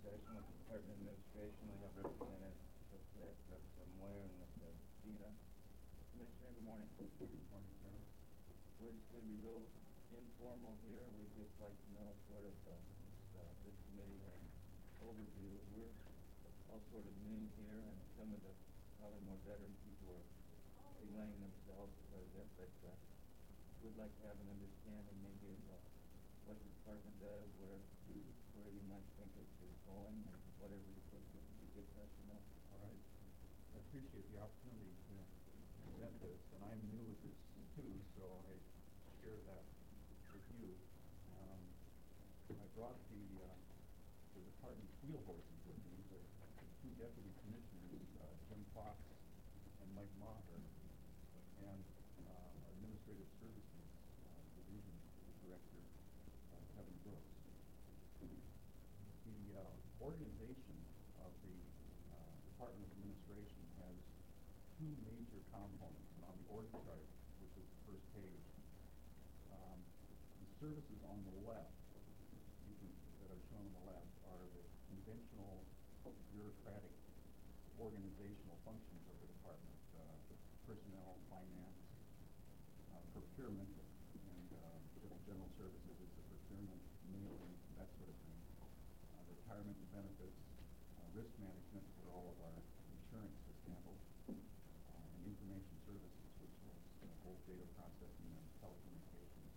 session with the Department of Administration. We have representatives from Ware and Mr. Dina. Commissioner, good morning. Good morning, sir. We're just going to be real informal here. We'd just like to know sort of this committee overview. We're all sort of new here, and some of the probably more veteran people are relaying themselves for this, but we'd like to have an understanding maybe of what the department does, where you might think it is going, and whatever you think would be good for us to know. All right. I appreciate the opportunity to present this, and I'm new at this too, so I share that with you. I brought the department's wheel horses with me, the two deputy commissioners, Jim Fox and Mike Maher, and our administrative services division director, Kevin Brooks. The organization of the Department of Administration has two major components, and on the org chart, which is the first page, the services on the left, that are shown on the left, are the conventional bureaucratic organizational functions of the department, personnel, finance, procurement, and general services is the procurement, mailing, that sort of thing. Retirement and benefits, risk management for all of our insurance is handled, and information services, which is both data processing and telecommunications.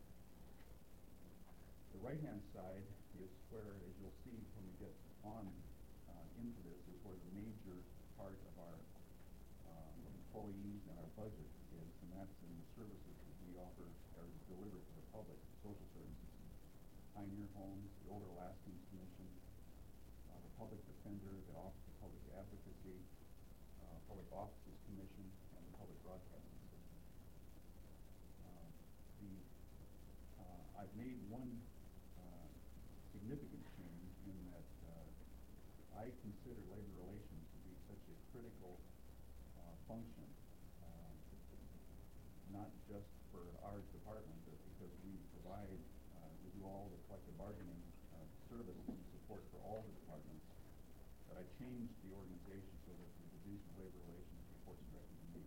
The right-hand side is where, as you'll see when we get on into this, is where the major part of our employees and our budget is, and that's in the services that we offer or deliver to the public, social services. Pioneer Homes, the Older Lastings Commission, the Public Defender, the Office of Public Advocacy, Public Offices Commission, and the Public Broadcasting System. I've made one significant change in that I consider labor relations to be such a critical function, not just for our department, but because we provide, we do all the collective bargaining services and support for all the departments, that I changed the organization so that the Division of Labor Relations reports directly to me.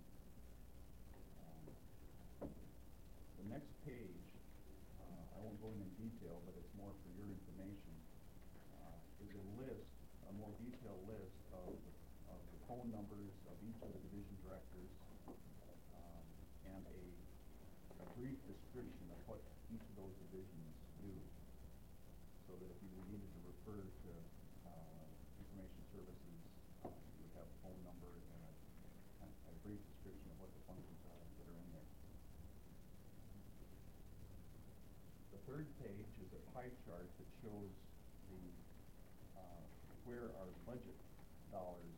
The next page, I won't go into detail, but it's more for your information, is a more detailed list of the phone numbers of each of the division directors, and a brief description of what each of those divisions do, so that if you needed to refer to information services, you would have a phone number and a brief description of what the functions are that are in there. The third page is a pie chart that shows where our budget dollars,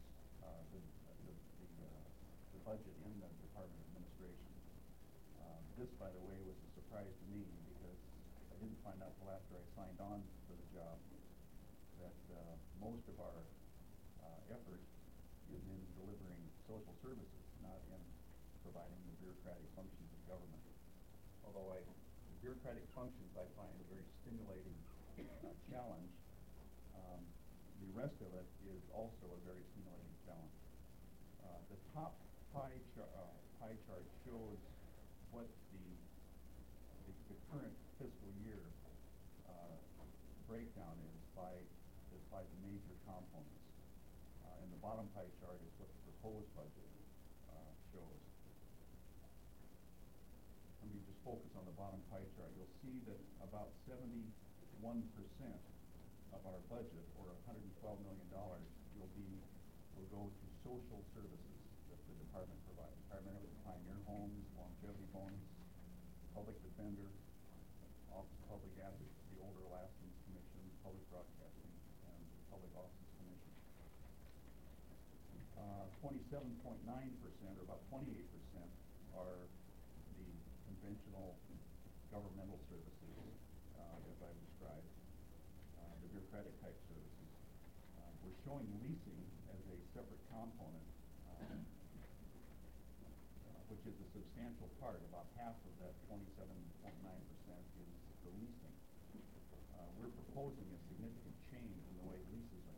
the budget in the Department of Administration. This, by the way, was a surprise to me because I didn't find out till after I signed on for the job that most of our effort is in delivering social services, not in providing the bureaucratic functions of government. Although the bureaucratic functions I find a very stimulating challenge, the rest of it is also a very stimulating challenge. The top pie chart shows what the current fiscal year breakdown is by the major components. And the bottom pie chart is what the proposed budget shows. Let me just focus on the bottom pie chart. You'll see that about 71% of our budget, or $112 million, will go to social services that the department provides, primarily Pioneer Homes, longevity bonus, Public Defender, Office of Public Advocacy, the Older Lastings Commission, Public Broadcasting, and the Public Offices Commission. 27.9%, or about 28%, are the conventional governmental services, as I've described, the bureaucratic type services. We're showing leasing as a separate component, which is a substantial part. About half of that 27.9% is the leasing. We're proposing a significant change in the way leases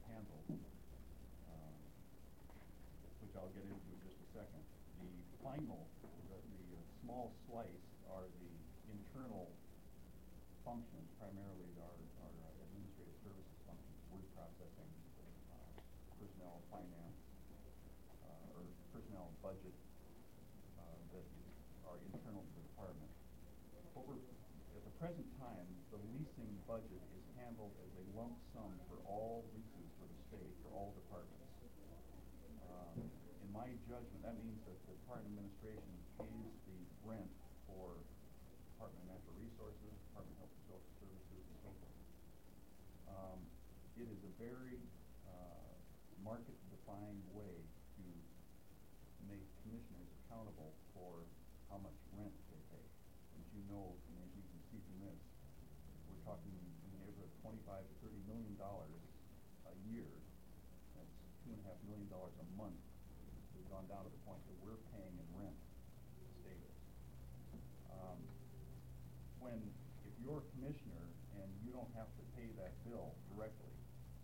functions, primarily our administrative services functions, word processing, personnel, finance, or personnel and budget, that are internal to the department. At the present time, the leasing budget is handled as a lump sum for all leases for the state, for all departments. In my judgment, that means that the Department of Administration pays the rent for Department of Natural Resources, Department of Health and Social Services, and so forth. It is a very market-defined way to make commissioners accountable for how much rent they pay. As you know, and as you can see from this, we're talking in the neighborhood of $25 to $30 million a year. That's $2.5 million a month. We've gone down to the point that we're paying in rent, the state is. If you're a commissioner and you don't have to pay that bill directly,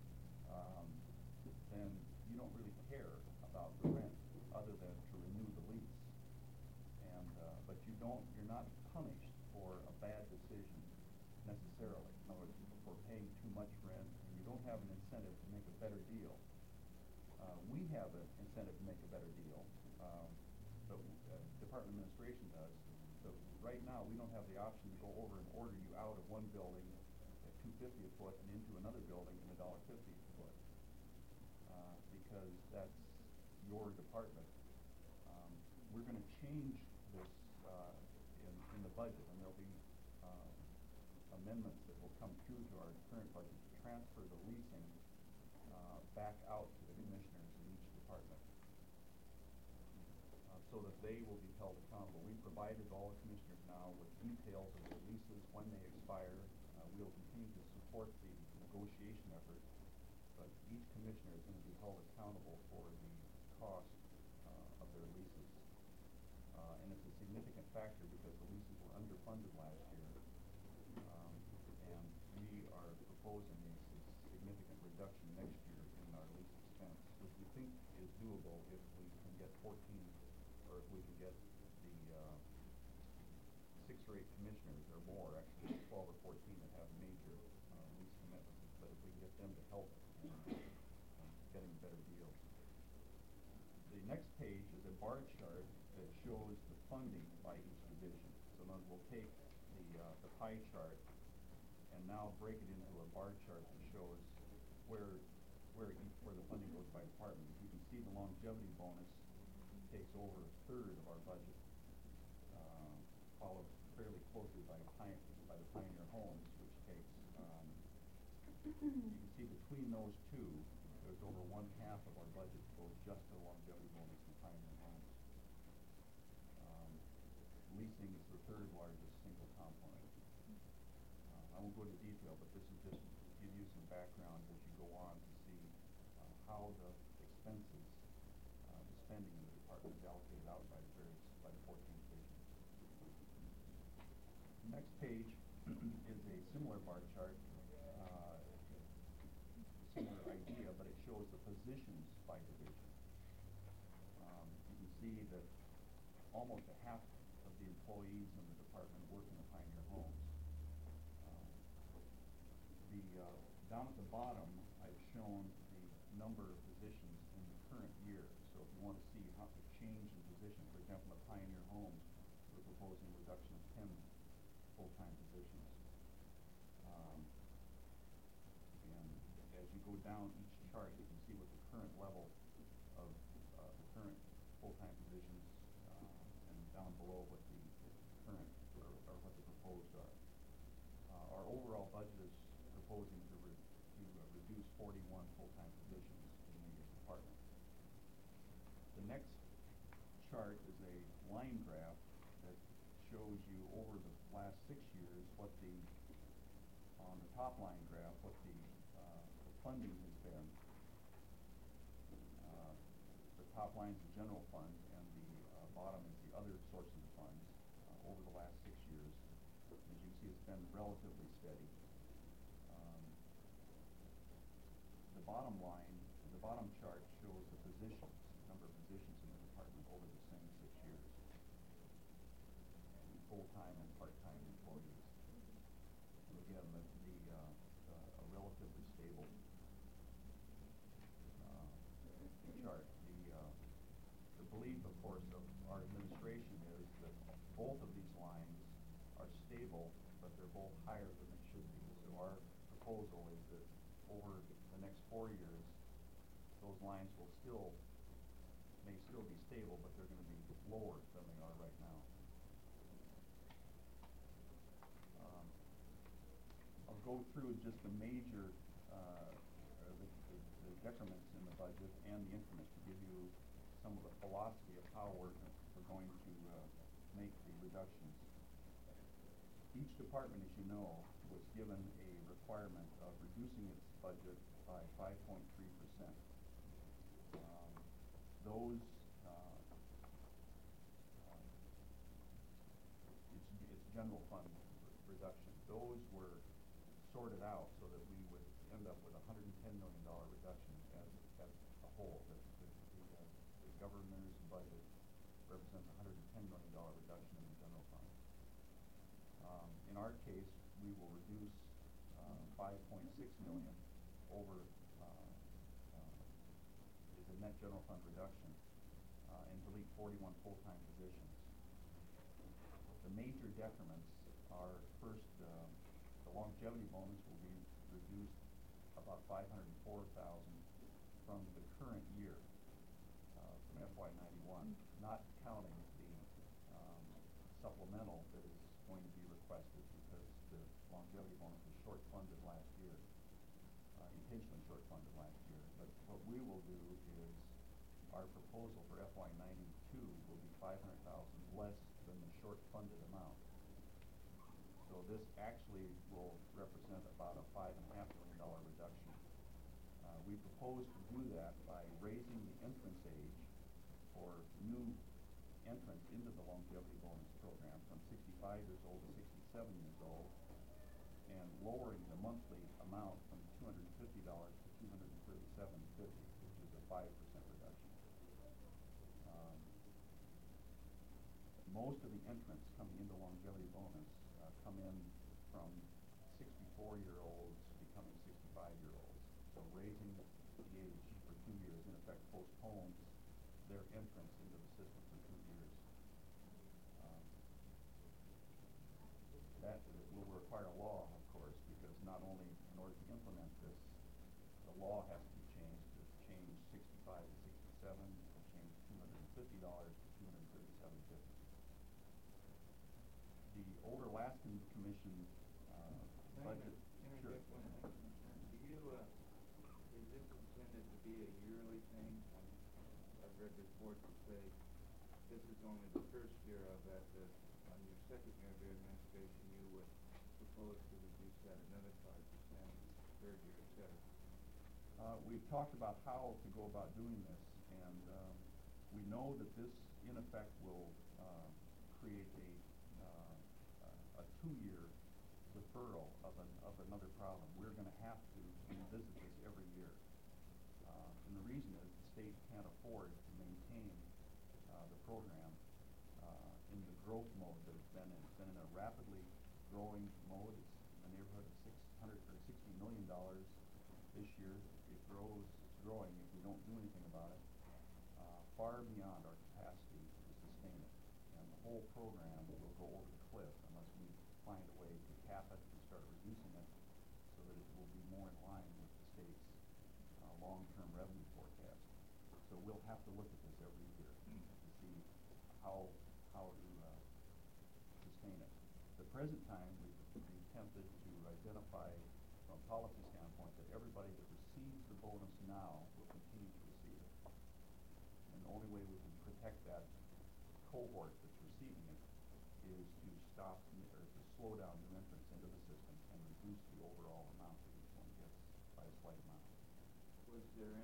then you don't really care about the rent other than to renew the lease. But you're not punished for a bad decision necessarily. In other words, for paying too much rent, and you don't have an incentive to make a better deal. We have an incentive to make a better deal. Department Administration does. So right now, we don't have the option to go over and order you out of one building at $2.50 a foot and into another building at $1.50 a foot, because that's your department. We're going to change this in the budget, and there'll be amendments that will come through to our current budget to transfer the leasing back out to the commissioners in each department, so that they will be held accountable. We provided all the commissioners now with details of their leases, when they expire. We'll continue to support the negotiation effort, but each commissioner is going to be held accountable for the cost of their leases. And it's a significant factor because the leases were underfunded last year, and we are proposing a significant reduction next year in our lease expense, which we think is doable if we can get 14, or if we can get the 6 or 8 commissioners or more, actually 12 or 14 that have major lease commitments, but if we can get them to help in getting better deals. The next page is a bar chart that shows the funding by each division. So now we'll take the pie chart and now break it into a bar chart that shows where the funding goes by department. You can see the longevity bonus takes over a third of our budget, followed fairly closely by the Pioneer Homes, which takes, you can see between those two, there's over 1/2 of our budget goes just to longevity bonus and Pioneer Homes. Leasing is the third largest single component. I won't go into detail, but this is just to give you some background as you go on to see how the expenses, the spending in the department is allocated out by the 14 divisions. The next page is a similar bar chart, similar idea, but it shows the positions by division. You can see that almost a half of the employees in the department work in the Pioneer Homes. Down at the bottom, I've shown the number of positions in the current year. So if you want to see how the change in position, for example, at Pioneer Homes, we're proposing a reduction of 10 full-time positions. And as you go down each chart, you can see what the current level of the current full-time positions, and down below what the current or what the proposed are. Our overall budget is proposing to reduce 41 full-time positions in the department. The next chart is a line graph that shows you over the last 6 years what on the top line graph, what the funding has been. The top line is the general fund, and the bottom is the other sources of funds over the last 6 years. As you can see, it's been relatively steady. The bottom line, the bottom chart shows the positions, number of positions in the department over the same 6 years, full-time and part-time employees. And the again, a relatively stable chart. The belief, of course, of our administration is that both of these lines are stable, but they're both higher than they should be. So our proposal is that over the next 4 years, those lines may still be stable, but they're going to be lower than they are right now. I'll go through just the major the decrements in the budget and the increments to give you some of the philosophy of how we're going to make the reductions. Each department, as you know, was given a requirement of reducing its budget by 5.3%. Those it's general fund reduction. Those were sorted out so that we would end up with $110 million reduction as a whole. The governor's budget represents $110 million reduction in the general fund. In our case, we will reduce 5.6 million over is a net general fund reduction and delete 41 full-time positions. The major decrements are first, the longevity bonus will be reduced about 504,000 from the current year, from FY91, not counting the supplemental that is going to be requested because the longevity bonus was short-funded last year, intentionally short-funded last year. But what we will do is our proposal for FY92 will be 500,000 less than the short-funded amount. So this actually will represent about a $5.5 million reduction. We propose to do that by raising the entrance age for new entrants into the longevity bonus program from 65 years old to 67 years old, and lowering the monthly amount from $250 to $237.50, which is a 5% reduction. Most of the entrants coming into longevity bonus come in from 64-year-olds becoming 65-year-olds. So raising the age for 2 years, in effect, postpones their entrance into the system for 2 years. That will require law, of course, because not only in order to implement this, the law has to be changed to change 65 to 67, to change $250 to $237.50. The Older Laskin Commission budget. Sure. Do you, is this intended to be a yearly thing? I've read reports that say this is only the first year of it, that on your second year of your administration you would propose to reduce that another 5%, third year, et cetera. We've talked about how to go about doing this, and we know that this, in effect, will create a 2-year deferral of another problem. We're going to have to revisit this every year. And the reason is the state can't afford to maintain the program in the growth mode that it's been in. It's been in a rapidly growing mode. It's in the neighborhood of $660 million this year. It's growing if we don't do anything about it, far beyond our capacity to sustain it. And the whole program will go over the cliff unless we find a way to cap it and start reducing it so that it will be more in line with the state's long-term revenue forecast. So we'll have to look at this every year to see how to sustain it. At the present time, we've attempted to identify from a policy standpoint that everybody that receives the bonus now will continue to receive it. And the only way we can protect that cohort that's receiving it is to stop or to slow down new entrants into the system and reduce the overall amount that each one gets by a slight amount. Was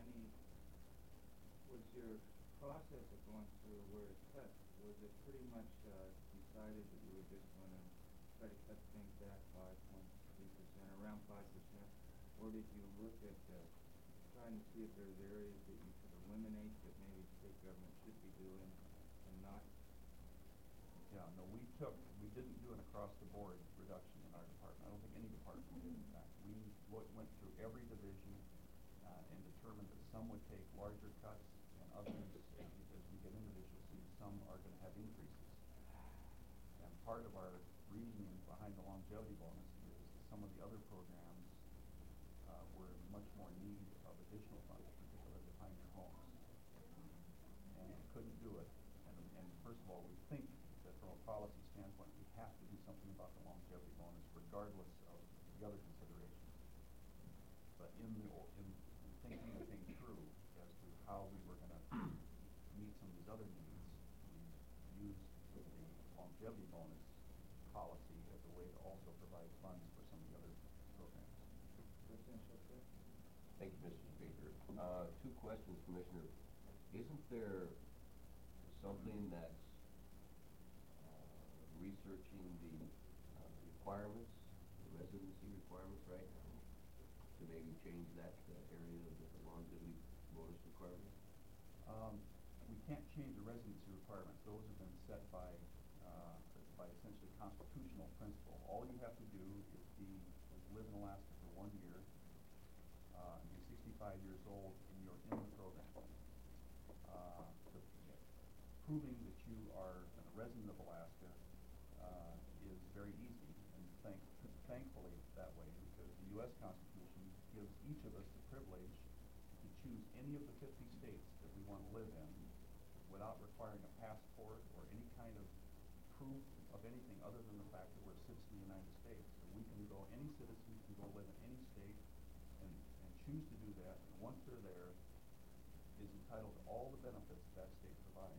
your process of going through where to cut, was it pretty much decided that you were just going to try to cut things back 5.3%, around 5%, or did you look at trying to see if there's areas that you could eliminate that maybe state government should be doing and not? Yeah, no, we didn't do an across-the-board reduction in our department. I don't think any department part we did, in fact. We went through every division and determined that some would take larger cuts and others, as we get into this, you'll see some are going to have increases. And part of our reasoning behind the longevity bonus is that some of the other programs were in much more need of additional funds, particularly the Pioneer Homes. And we couldn't do it. And first of all, we think that from a policy standpoint, we have to do something about the longevity bonus, regardless of the other considerations. But in thinking the thing through as to how we were going to meet some of these other needs, we used the longevity bonus policy as a way to also provide funds for some of the other programs. Thank you, Mr. Speaker. Two questions, Commissioner. Isn't there something that's researching the requirements, the residency requirements right now, to maybe change that area of the longevity bonus requirements? We can't change the residency requirements. Those have been set by essentially constitutional principle. All you have to do is live in Alaska for 1 year, be 65 years old, and you're in the program. Proving that you are a resident of Alaska is very easy, and thankfully that way, because the U.S. Constitution gives each of us the privilege to choose any of the 50 states that we want to live in without requiring a passport or any kind of proof of anything other than the fact that we're a citizen of the United States. So any citizen can go live in any state and choose to do that, and once they're there, is entitled to all the benefits that state provides.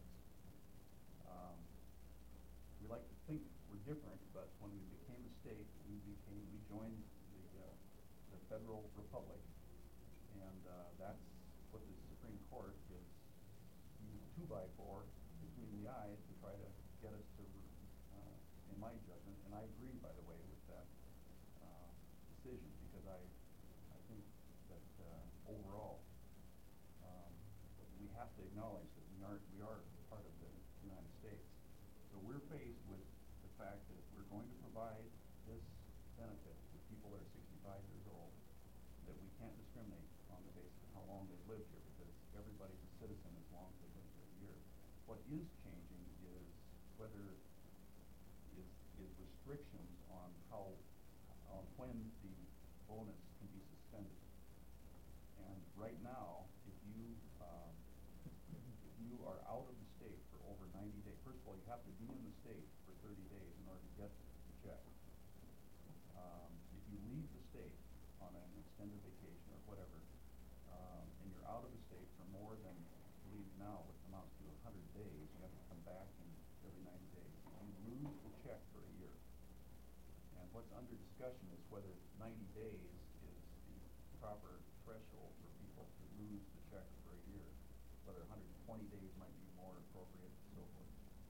We like to think we're different, but when we became a state, we joined the federal republic, and that's what the Supreme Court is used 2x4 between the eyes to try to get us to, in my judgment, and I agree, by the way, with that decision, because I think that overall we have to acknowledge that we are part of the United States. So we're faced with the fact that if we're going to provide this benefit to people that are 65 years old, that we can't discriminate on the basis of how long they've lived here, because everybody's a citizen as long as they've lived here a year. What is changing is restrictions on when the bonus can be suspended. And right now, if you are out of the state for over 90 days, first of all, you have to be in the state for 30 days in order to get the check. If you leave the state on an extended vacation or whatever, and you're out of the state for more than, I believe now, what amounts to 100 days, you have to come back every 90 days. You lose the check for a year. And what's under discussion is whether 90 days is the proper threshold for people to lose the check for a year, whether 120 days might be more appropriate, and so forth.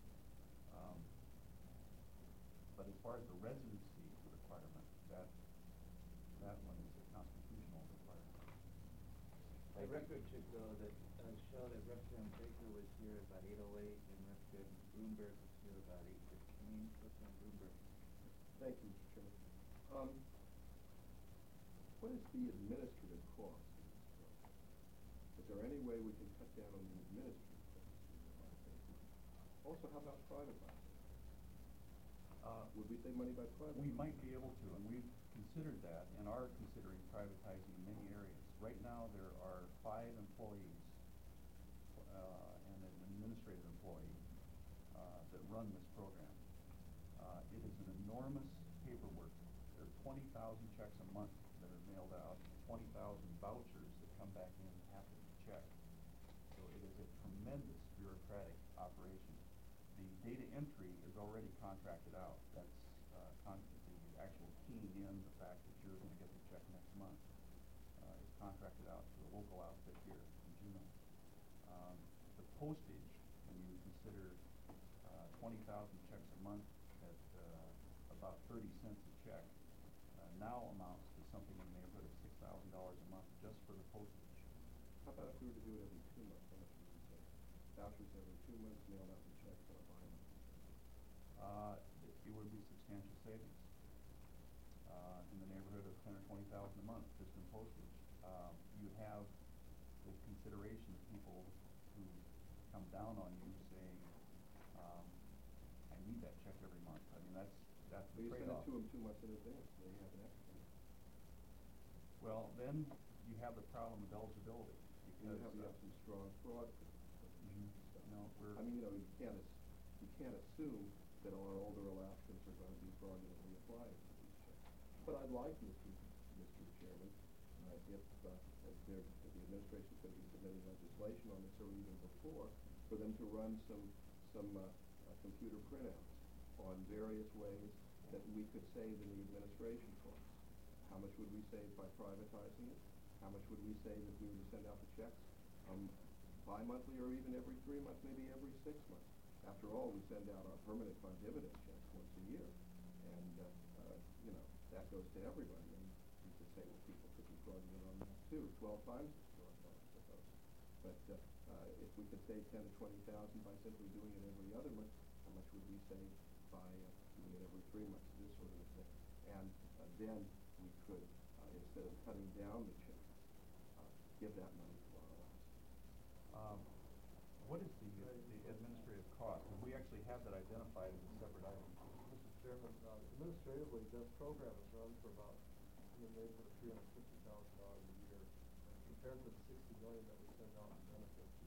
But as far as the residency requirement, that one is a constitutional requirement. The record should show that Representative Baker was here about 8:08 and Representative Bloomberg was here about 8:15. Representative Bloomberg. Thank you, Mr. Chairman. What is the administrative cost of this program? Is there any way we can cut down on the administrative costs? Also, how about privatizing? Would we save money by privatizing? We might be able to, and we've considered that and are considering privatizing in many areas. Right now, there are 5 employees and an administrative employee that run this program. It is an enormous paperwork. There are 20,000 checks a month that are mailed out, 20,000 vouchers that come back in and have to be checked. So it is a tremendous bureaucratic operation. The data entry is already contracted out. That's the actual keying in the fact that you're going to get the check next month is contracted out to a local outfit here in Juneau. The postage, when you consider 20,000 checks a month at about 30 cents a check, now amounts to something in the neighborhood of $6,000 a month just for the postage. How about if we were to do it every 2 months? How much would we save? Vouchers every 2 months, mail out the checks on a biweekly. It would be substantial savings. in the neighborhood of 10 or 20,000 a month just in postage. You have the consideration of people who come down on you saying, I need that check every month. I mean, that's But the you send it trade-off. to them 2 months in advance, they have an extra. Well, then you have the problem of eligibility because. You have some strong fraud Mhm. stuff. No, we're. I mean, you can't assume that our older Alaskans are gonna be fraudulently applying for these checks. But I'd like, Mr. Chairman, if the administration's gonna be submitting legislation on this or even before, for them to run some computer printouts on various ways that we could save in the administration costs. How much would we save by privatizing it? How much would we save if we were to send out the checks bi-monthly or even every 3 months, maybe every 6 months? After all, we send out our permanent fund dividend checks once a year, and that goes to everybody. And you could say, well, people could be fraudulent on that too, 12 times as fraudulent, I suppose. But if we could save 10 to 20,000 by simply doing it every other month, how much would we save by doing it every 3 months? This sort of a thing. And then we could, instead of cutting down the checks, give that money to our Alaskans. What is the administrative cost? And we actually have that identified as a separate item. Mr. Chairman, administratively, this program is run for about in the neighborhood of $350,000 a year. Compared to the $60 million that we send out in benefits,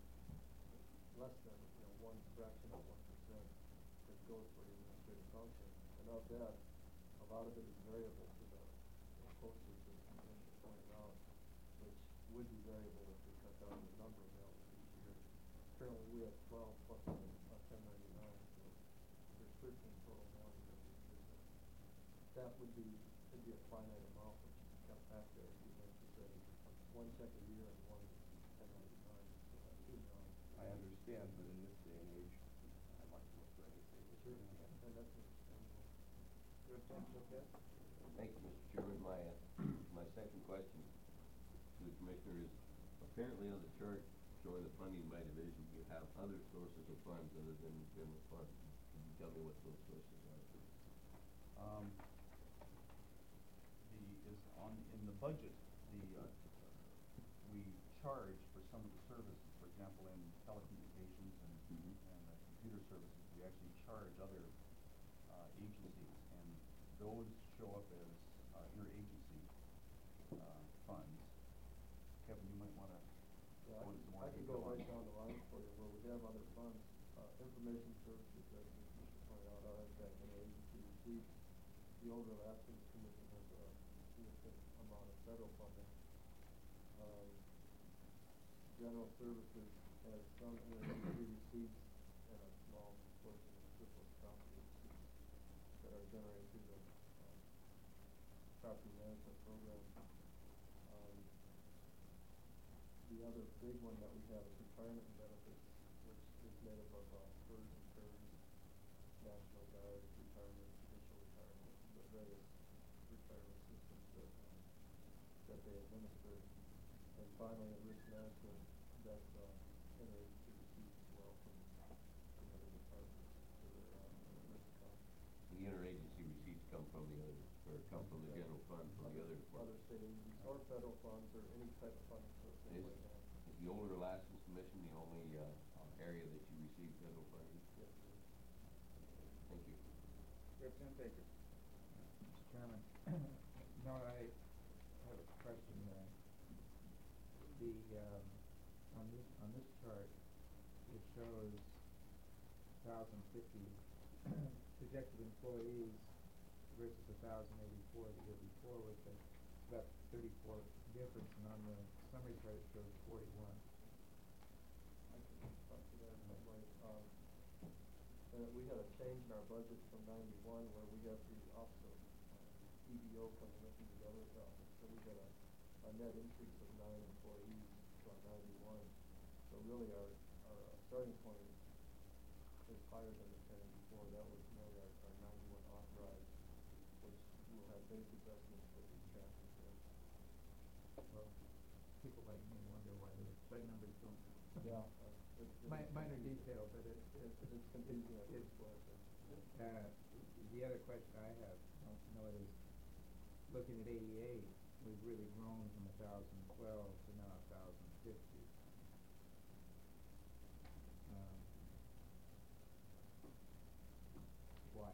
it's less than one fraction of 1% that goes for the administrative function. And of that, a lot of it is variable to the postage as Commissioner pointed out, which would be variable if we cut down the number of mailers each year. Currently, we have 12 plus a 1099, so there's 13 total mailers that we use. That would be a finite amount which is kept back there. We like to say one check a year and one 1099, so that's 2 million. I understand, but in this day and age, I'd like to look for anything. Sure, and that's understandable. Your attention, okay? Thank you, Mr. Chairman. My second question to the Commissioner is, apparently on the chart showing the funding by division, you have other sources of funds other than general fund. Can you tell me what those sources are, please? In the budget, we charge for some of the services. For example, in telecommunications and computer services, we actually charge other agencies, and those show up as interagency funds. Kevin, you might want to Yeah, go into some more I could detail go on right that. down the line for you where we have other funds. Information services, as Mr. pointed out, are in fact interagency receipts. The Older Alaskans Commission has a significant amount of federal funding. General Services has some interagency receipts and a small portion of surplus property receipts that are generated through the property management program. The other big one that we have is retirement benefits, which is made up of PERS and PERS, National Guard retirement, judicial retirement, the various retirement systems that they administer. And finally, in risk management, that's interagency receipts as well from other departments for their risk costs. The interagency receipts come from the other, or come from the general fund from the other Other departments. state agencies or federal funds or any type of funding source Is like that. the Older Alaskans Commission the only area that you receive federal funding? Yes, sir. Thank you. Representative Baker. Mr. Chairman, no, I have a question. On this chart, it shows 1,050 projected employees versus 1,084 the year before, with about 34 difference, and on the summary chart it shows 41. I can talk to that in that way. We had a change in our budget from 91 where we had the Office of EBO coming up into the governor's office, so we got a net increase of 9 employees from 91. So really our starting point is higher than the 10 before. That was really our 91 authorized, which will have base adjustments for these chapters. Well, people like me wonder why the right numbers don't. Yeah. Minor detail, but It's confusing at this point. the other question I have, I don't know, is looking at 88, we've really grown from 1,012 to now 1,050. Why?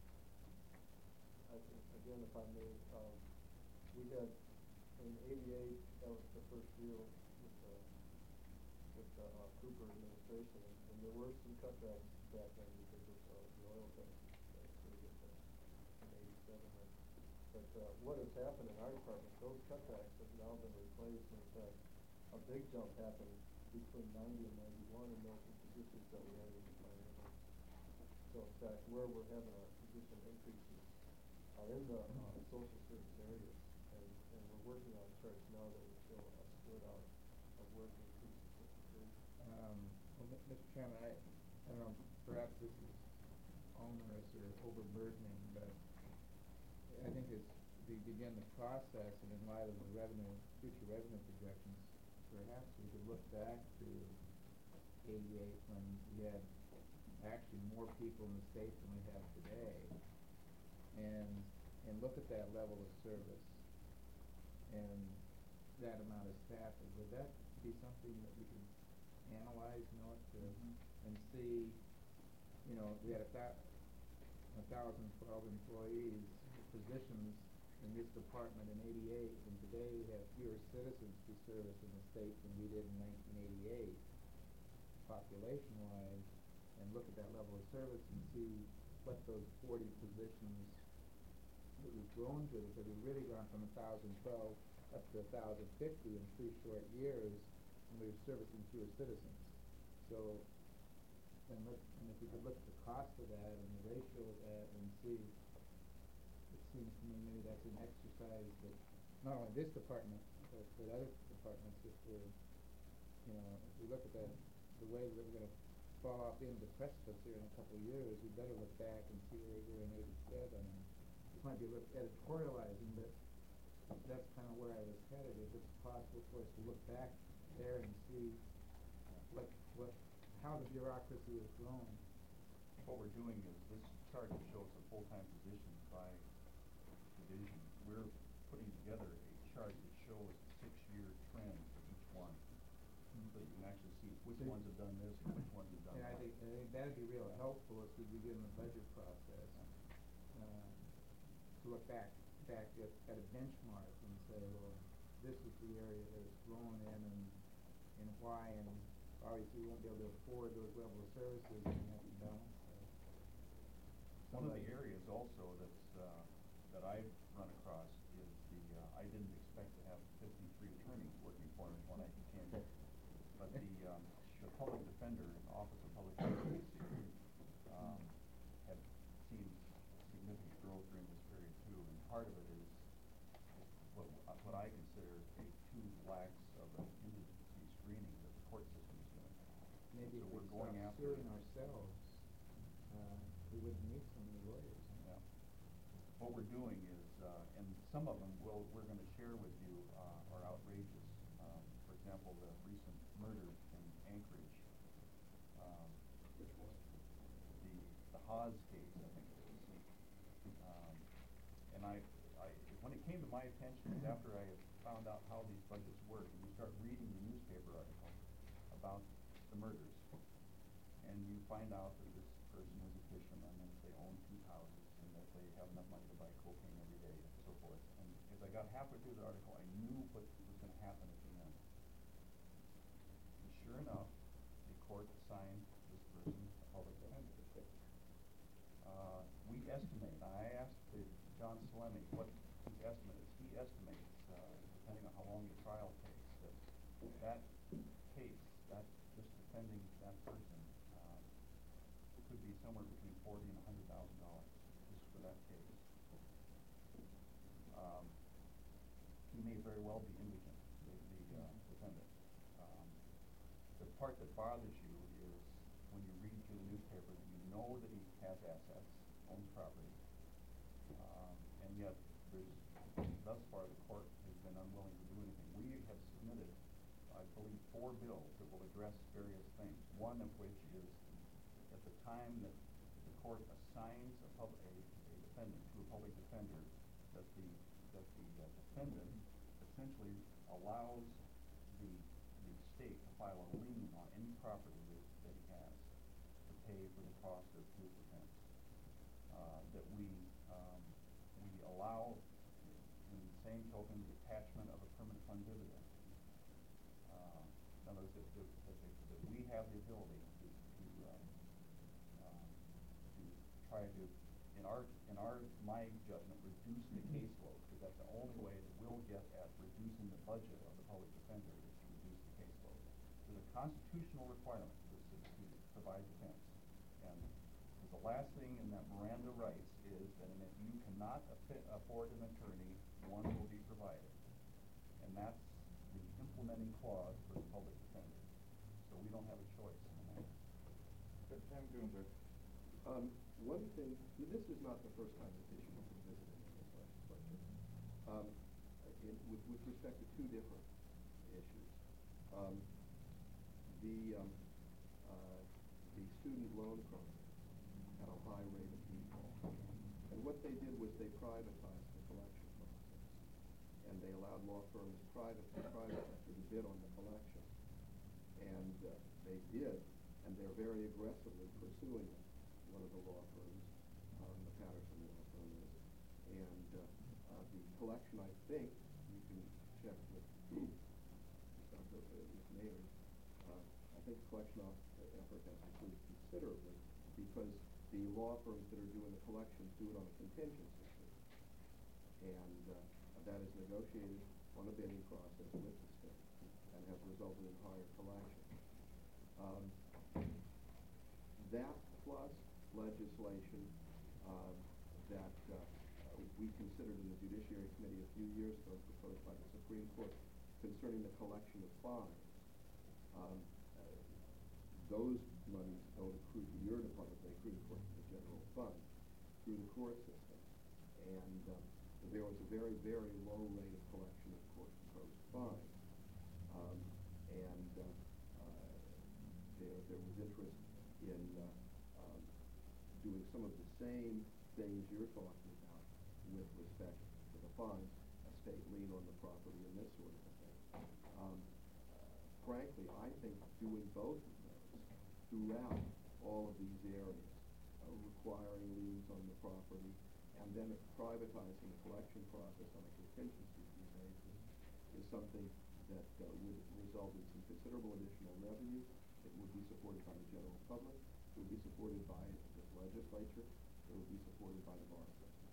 I think, again, if I may, we had, in '88, that was the first year with the Cooper administration, and there were some cutbacks back then because of the oil prices that sort of hit in '87. But what has happened in our department, those cutbacks have now been replaced, and in fact, a big jump happened between '90 and '91 in those positions that we had in the finance. So in fact, where we're having our position increases are in the social service areas, and we're working on charts now that will show a split out of where the increases have occurred. Well, Mr. Chairman, I don't know, perhaps this is onerous or overburdening, but I think as we begin the process and in light of the future revenue projections, perhaps we could look back to '88 when we had actually more people in the state than we have today, and look at that level of service and that amount of staffing. Would that be something that we could analyze, and see, we had 1,012 employees, positions in this department in '88, and today we have fewer citizens to service in the state than we did in 1988, population-wise, and look at that level of service and see what those 40 positions that we've grown to, because we've really gone from 1,012 up to 1,050 in 3 short years, and we're servicing fewer citizens. So, and if we could look at the cost of that and the ratio of that and see, it seems to me maybe that's an exercise that not only this department, but other departments, if we look at that, the way that we're going to fall off into the precipice here in a couple of years, we better look back and see where we were in '87. This might be a little editorializing, but that's kind of where I was headed. If it's possible for us to look back there and see how the bureaucracy has grown. What we're doing is, this chart shows the full-time positions by division. We're putting together a chart that shows the 6-year trend for each one, so you can actually see which ones have done this and which ones have done that. I think that'd be real helpful as we begin the budget process, to look back at a benchmark and say, well, this is the area that it's grown in, and why, and obviously we won't be able to afford those level of services, and we have to balance that. One of the areas also that I've run across is I didn't expect to have 53 attorneys working for me when I came in, but the public defender in the Office of Public Advocacy had seen significant growth during this period too, and part of it is what I consider a too lax of an indigency screening that the court system is doing. Maybe so if we're we going stop after suing ourselves, we wouldn't need so many lawyers. Yeah. What we're doing is, and some of them we're going to share with you are outrageous. For example, the recent murder in Anchorage. Which one? The Haas case, I think it was. And when it came to my attention, after I had found out how these budgets work, and you start reading the newspaper article about the murders, and you find out that this person was a fisherman and they own 2 houses and that they have enough money to buy cocaine every day and so forth. And as I got halfway through the article, I knew what was going to happen at the end. And sure enough, the court assigned this person a public defender. We estimate, I asked John Salemi what his estimate is. He estimates, depending on how long the trial takes, that case, just defending that person, could be somewhere between $40,000 and $100,000 just for that case. He may very well be indigent, the defendant. The part that bothers you is when you read through the newspaper that you know that he has assets, owns property, and yet thus far the court has been unwilling to do anything. We have submitted, I believe, 4 bills that will address various things, one of which is at the time that the court assigns a defendant to a public defender, that the the defendant essentially allows the state to file a lien on any property that he has to pay for the cost of his defense. That we allow, in the same token, the attachment of a permanent fund dividend. In other words, that we have the ability to try to, my judgment, reduce the caseload, because that's the only way that we'll get at reducing the budget of the public defender is to reduce the caseload. There's a constitutional requirement to provide defense, and the last thing in that Miranda rights is that if you cannot afford an attorney, one will be provided, and that's the implementing clause for the public defender. So we don't have a choice in that. But Sam Greenberg. One thing, this is not the first time this issue has been visited in this legislature. With respect to two different issues. The student loan program had a high rate of default. And what they did was they privatized the collection process. And they allowed law firms, private sector, to bid on the collection. And they did, and they're very aggressively pursuing it. One of the law firms, the Patterson law firm is. And the collection, I think, you can check with Mayor, I think the collection effort has improved considerably because the law firms that are doing the collections do it on a contingency fee. And that is negotiated on a bidding process with the state and has resulted in higher collections. That plus legislation that we considered in the Judiciary Committee a few years ago, proposed by the Supreme Court, concerning the collection of fines. Those monies don't accrue to your department, they accrue to the general fund through the court system. And there was a very, very low rate of collection of court-imposed fines. There was interest in doing some of the same things you're talking about with respect to the fines, a state lien on the property and this sort of thing. Frankly, I think doing both of those throughout all of these areas, requiring liens on the property, and then privatizing the collection process on a contingency fee basis is something that would result in some considerable additional revenue. It would be supported by the general public. It would be supported by this legislature. It would be supported by the bar system.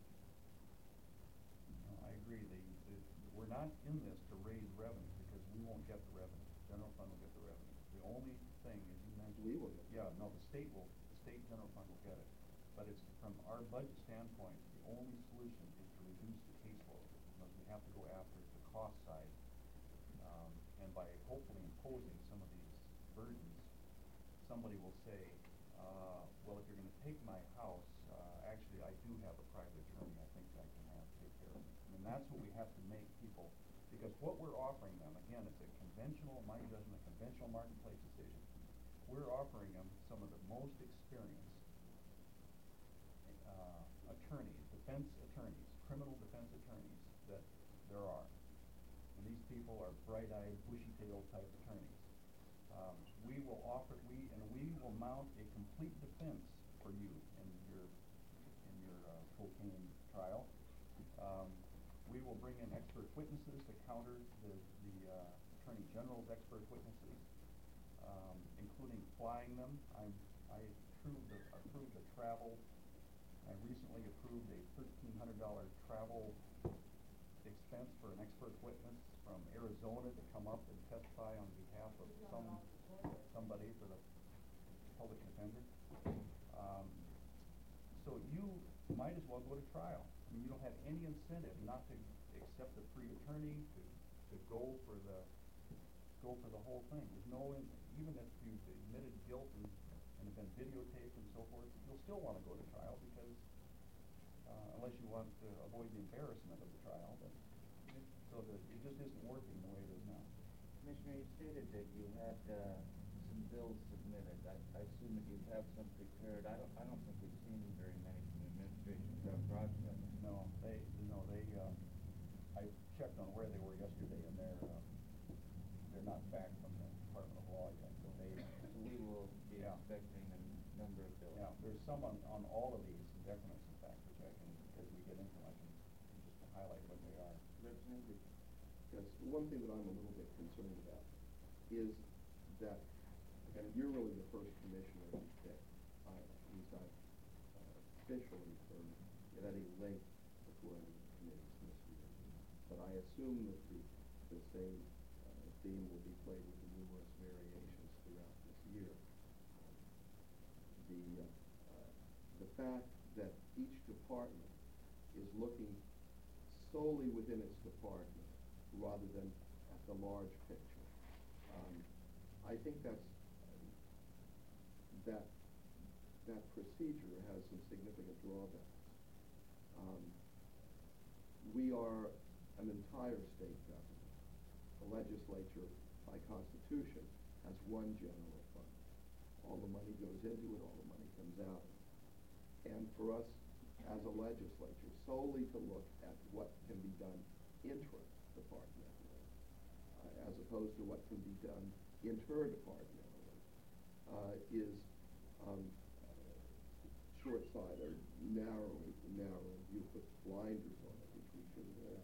I agree. We're not in this to raise revenue because we won't get the revenue. The general fund will get the revenue. The only thing, as you mentioned, we will get it. Yeah, no, the state general fund will get it. But it's from our budget standpoint, the only solution is to reduce the caseload because we have to go after the cost side. And by hopefully imposing some of these burdens, somebody will say, well, if you're going to take my house, actually I do have a private attorney I think I can take care of it. I mean, that's what we have to make people, because what we're offering them, again, it's a conventional, in my judgment, a conventional marketplace decision. We're offering them some of the most experienced attorneys, defense attorneys, criminal defense attorneys that there are. And these people are bright-eyed, bushy-tailed type attorneys. We will mount a complete defense for you in your cocaine trial. We will bring in expert witnesses to counter the Attorney General's expert witnesses, including flying them. I approved the travel. I recently approved a $1,300 travel expense for an expert witness from Arizona to come up and testify on behalf of somebody for the public defender. So you might as well go to trial. I mean, you don't have any incentive not to accept a free attorney, to go for the whole thing. There's no, even if you've admitted guilt and have been videotaped and so forth, you'll still want to go to trial because unless you want to avoid the embarrassment of the trial. But so that it just isn't working the way it is now. Commissioner, you stated that you had some bills submitted. I assume that you have some prepared. I don't think we've seen very many from the administration without broadcast. No, they affecting a number of buildings. Yeah, there's some on all of these decrements, in fact, which I can, as we get into them, I can just highlight what they are. Representative? Yes, the one thing that I'm a little bit concerned about is that, and you're really the first commissioner we picked, at least I've officially served at any length before any committees this year. But I assume that the same theme will be played with the numerous variations throughout this year. The fact that each department is looking solely within its department rather than at the large picture. I think that procedure has some significant drawbacks. We are an entire state government. The legislature, by constitution, has one general fund. All the money goes into it, all the money comes out. And for us, as a legislature, solely to look at what can be done intra-departmentally, as opposed to what can be done inter-departmentally, is short-sighted or narrow. You put blinders on it, which we should wear.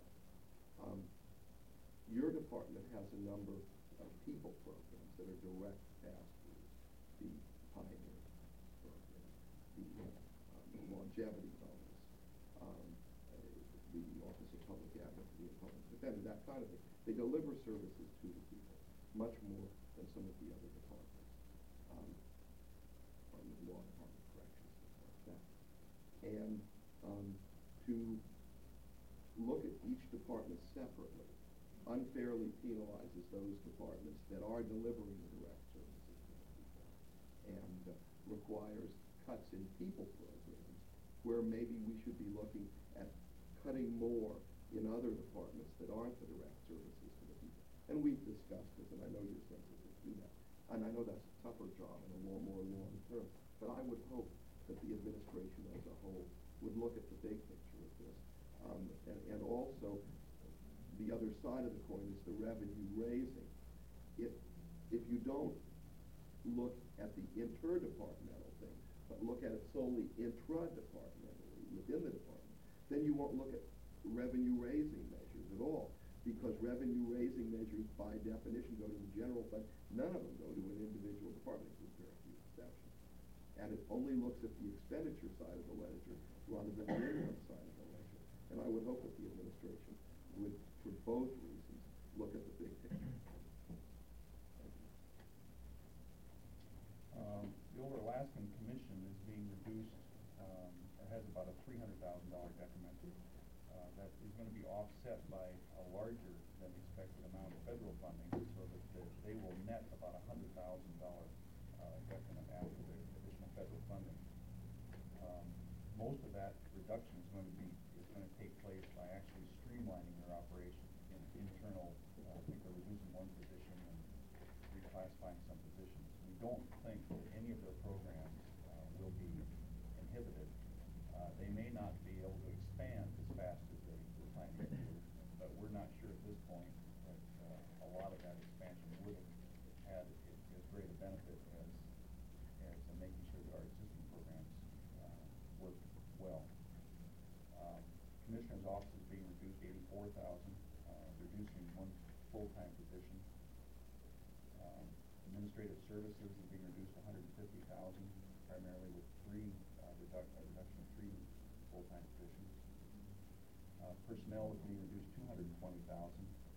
Your department has a number of people programs that are direct pass-throughs. The Pioneer program, the longevity bonus, the Office of Public Advocacy and Public Defender, that kind of thing. They deliver services to the people much more than some of the other departments. Department of Law, Department of Corrections, things like that. And to look at each department separately unfairly penalizes those departments that are delivering the direct services to the people, and requires cuts in people programs where maybe we should be looking at cutting more in other departments that aren't the direct services to the people. And we've discussed this, and I know you're sensitive to that. And I know that's a tougher job and a more long term. But I would hope that the administration as a whole would look at the big picture of this. And also, the other side of the coin is the revenue raising. If you don't look at the interdepartmental thing, but look at it solely intra-departmentally within the department, then you won't look at revenue raising measures at all, because revenue raising measures by definition go to the general fund. None of them go to an individual department, with very few exceptions. And it only looks at the expenditure side of the ledger rather than the income side of the ledger. And I would hope that the administration would, for both reasons, look at the big picture. The Over-Alaskan Commission is being reduced, or has about a $300,000 decrement. That is going to be offset by a larger than expected amount of federal funding, so that they will net about $100,000 decrement after the additional federal funding. Most of that reduction is going to take place by actually streamlining their operation in internal. I think they're reducing one position and reclassifying some positions. We don't think that any of their programs will be inhibited. They may not be able to expand as fast as they were planning to do, but we're not sure at this point that a lot of that expansion would have had as great a benefit as making sure that our existing programs work well. Commissioner's office is being reduced $84,000, reducing one full-time position. Administrative services is being reduced $150,000, primarily with reduction of three full-time positions. Personnel is being reduced $220,000,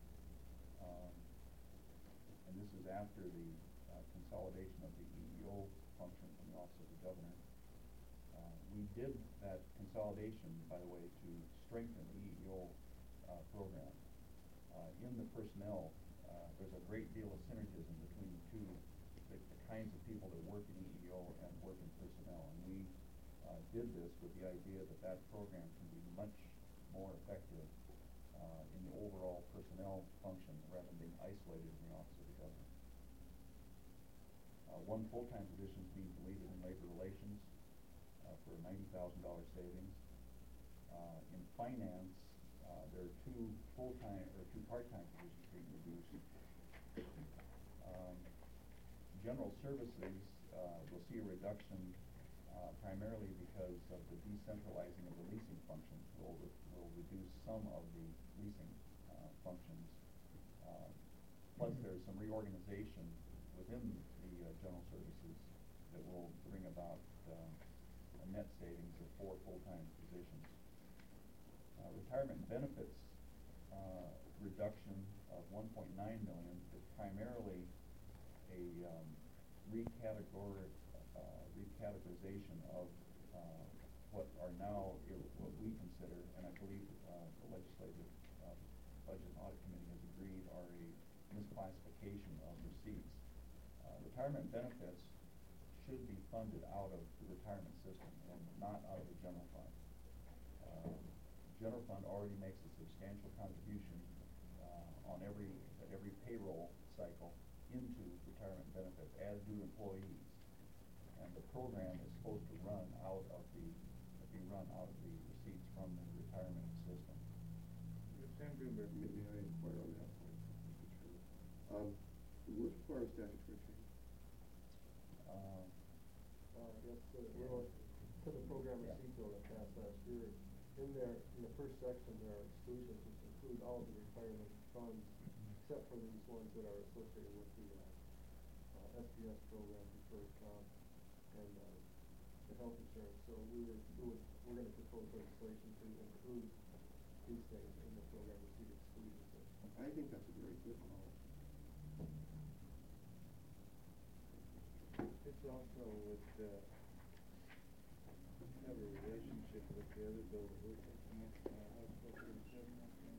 and this is after the consolidation of the EEO function from the Office of the Governor. We did that consolidation, by the way, to strengthen the EEO program. In the personnel, there's a great deal of synergism between the two, the kinds of people that work in EEO and work in personnel. And we did this with the idea that that program can be much more effective in the overall personnel function rather than being isolated in the Office of the Governor. One full-time position is being deleted in labor relations for a $90,000 savings. In finance, there are two part-time positions being reduced. General services, we'll see a reduction primarily because of the decentralizing of the leasing functions will reduce some of the leasing functions. Plus, there's some reorganization within the general services that will bring about a net savings of 4 full-time positions. Retirement benefits reduction of 1.9 million is primarily a recategorization of what are now what we consider, and I believe the legislative budget and audit committee has agreed, are a misclassification of receipts. Retirement benefits should be funded out of the retirement system and not out of the general fund. General fund already makes a substantial contribution on every payroll cycle into retirement benefits, as do employees. And the program is supposed to run out of the receipts from the retirement system. Sam Greenberg. Maybe I inquire on that point, Mr. Chairman. Would require a statutory change? Yes, we're to the program receipt bill that passed last year. In there, in the first section, there are exclusions which include all of the retirement funds, except for these ones that are associated with the SPS program, deferred comp, and the health insurance. So we're going to propose legislation to include these things in the program receipt exclusion section. I think that's a very good policy. It's also would have a relationship with the other bill that we're taking up, House Bill 37,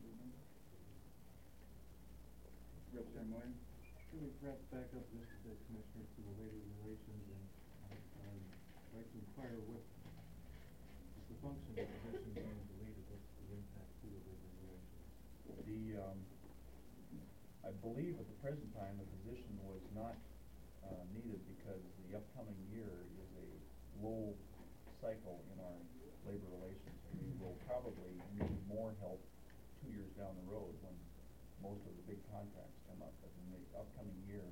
Representative Moyer? Can we perhaps back up just a bit, Commissioner, to the labor relations, and I'd like to inquire what is the function of the position being deleted, what's the impact to the labor relations? I believe at the present time the position was not needed because the upcoming year is a low cycle in our labor relations. We will probably need more help 2 years down the road when most of the big contracts come up. But in the upcoming year,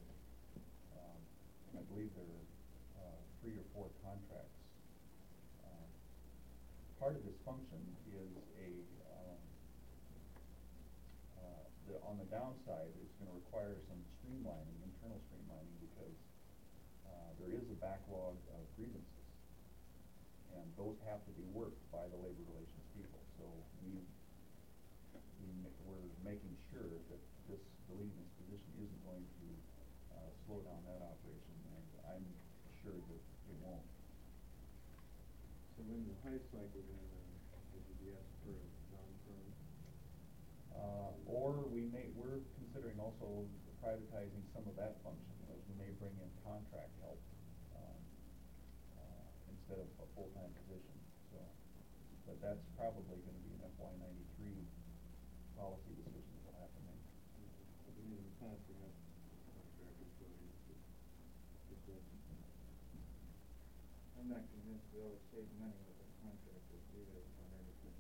I believe there are 3 or 4 contracts. Part of this function is on the downside, it's going to require some streamlining, internal streamlining, because there is a backlog of grievances, and those have to be worked by the labor relations people. So we're making sure that deleting this position isn't going to slow down that operation, and I'm sure that it won't. So in the high cycle, then, would you be asked for a non-firm? Or we're considering also privatizing some of that function, as we may bring in contract help instead of a full-time position. So, but that's probably going to be an FY93 policy decision that we'll have to make. I mean, in the past, we have contract employees that I'm not convinced we always save money with a contractor either on anything.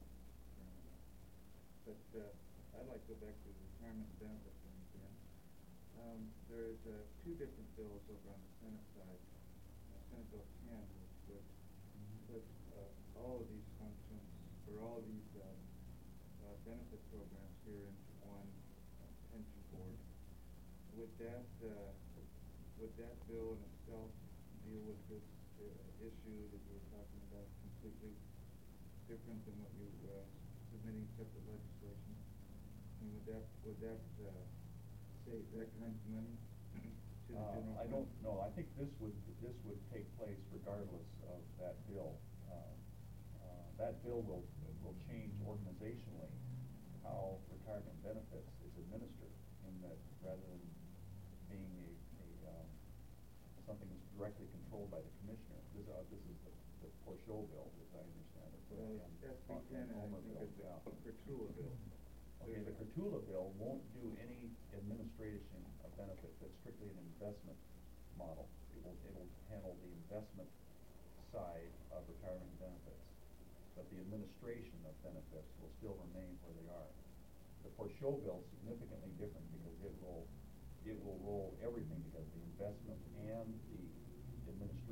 But I'd like to go back to the retirement benefit thing again. There's 2 different bills over on the Senate side. Senate Bill 10, which puts all of these functions, or all of these benefit programs here into one pension board. Would that bill in itself deal with this issue that you were talking about completely different than what you submitting separate legislation? I mean, would that save that kind of money to the general I fund? don't know. I think this would take place regardless of that bill. That bill will change organizationally how retirement benefits is administered, in that rather than being something that's directly controlled by the commissioner, this is the Porchot bill, as I understand it. Well, SB 10, and I think it's the Kurtula bill. Okay, the Kurtula bill won't do any administration of benefits. That's strictly an investment model. It'll handle the investment side of retirement benefits, but the administration of benefits will still remain where they are. The Porchot bill is significantly different because it will roll everything together, the investment and the administration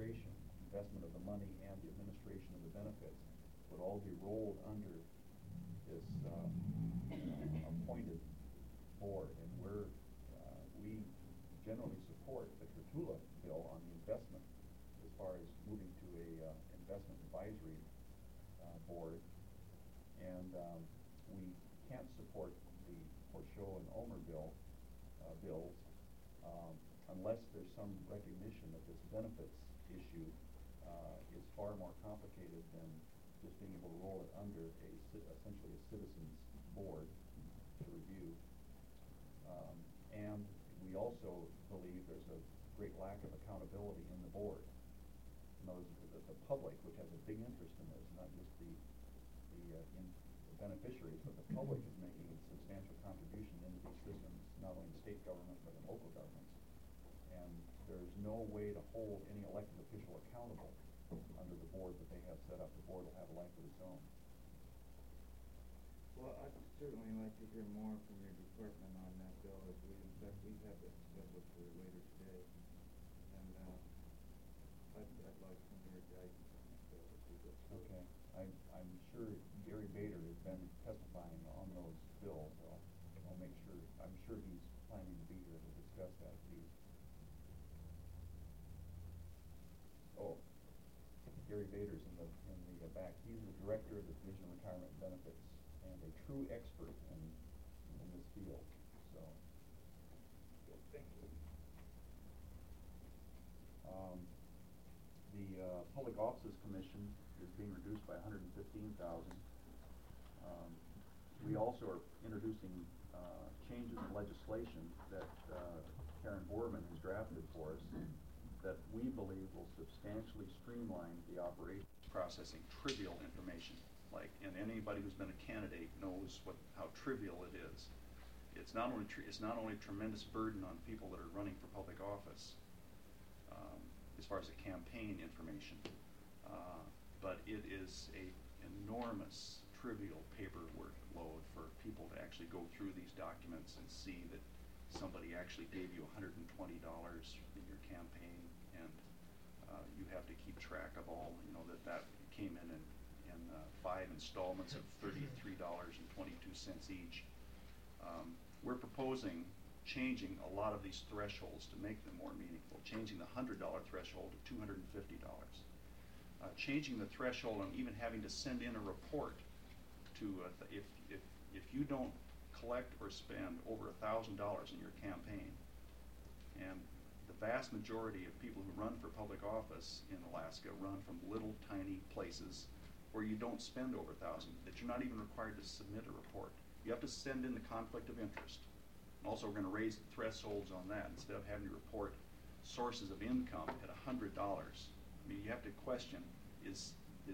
would all be rolled under this appointed board, and we generally support the Trutula bill on the investment as far as moving to a investment advisory board, and we can't support the Porchot and Omer bills unless there's some recognition that this benefits issue is far more complicated than just being able to roll it under essentially a citizens board to review. And we also believe there's a great lack of accountability in the board. In other words, the public, which has a big interest in this, not just the beneficiaries, but the public is making a substantial contribution into these systems, not only in state government but in local governments. And there's no way to hold any elected official accountable under the board that they have set up. The board will have a life of its own. Well, I'd certainly like to hear more from your department on that bill, as we have that scheduled for later today. And I'd like some of your guidance on that bill as we go through. Okay. I'm sure Gary Bader has been testifying on those bills. I'll make sure. I'm sure he's planning to be here to discuss that, please. Oh, Gary Bader's in the back. He's the director of the Division of Retirement Benefits and a true expert in this field. So, Good, thank you. The Public Offices Commission is being reduced by $115,000. We also are introducing changes in legislation that Karen Borman has drafted for us that we believe will substantially streamline the operation. Processing trivial information, and anybody who's been a candidate knows how trivial it is. It's not only a tremendous burden on people that are running for public office, as far as the campaign information, but it is a enormous trivial paperwork load for people to actually go through these documents and see that somebody actually gave you $120 in your campaign, and you have to keep track of all, that came in 5 installments of $33.22 each. We're proposing changing a lot of these thresholds to make them more meaningful, changing the $100 threshold to $250. Changing the threshold on even having to send in a report to, if you don't collect or spend over $1,000 in your campaign, and the vast majority of people who run for public office in Alaska run from little tiny places where you don't spend over $1,000, that you're not even required to submit a report. You have to send in the conflict of interest. And also, we're going to raise the thresholds on that. Instead of having to report sources of income at $100, I mean, you have to question, is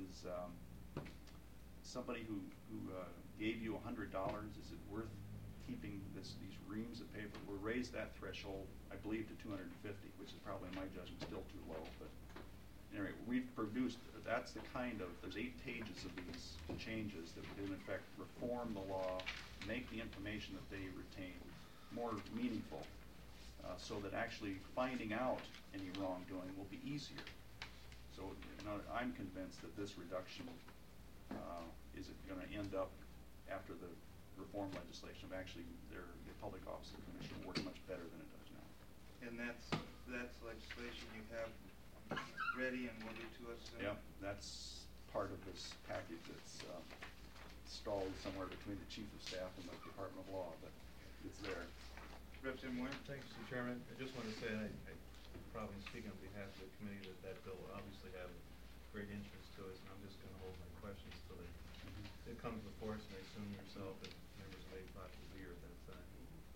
somebody who gave you $100, is it worth keeping these reams of paper? We'll raise that threshold, I believe, to $250, which is probably, in my judgment, still too low. But anyway, we've produced, that's the there's 8 pages of these changes that would, in effect, reform the law, make the information that they retain more meaningful, so that actually finding out any wrongdoing will be easier. So I'm convinced that this reduction is going to end up, after the reform legislation, of actually the Public Office Commission work much better than it does now. And that's legislation you have ready and will be to us soon? Yeah, that's part of this package that's stalled somewhere between the Chief of Staff and the Department of Law, but it's there. Rep. Tim Wynn? Thanks, Mr. Chairman. I just want to say, and I probably speaking on behalf of the committee, that bill will obviously have great interest to us, and I'm just going to hold my questions till it comes before us, and I assume yourself and members of APOC will be here at that time.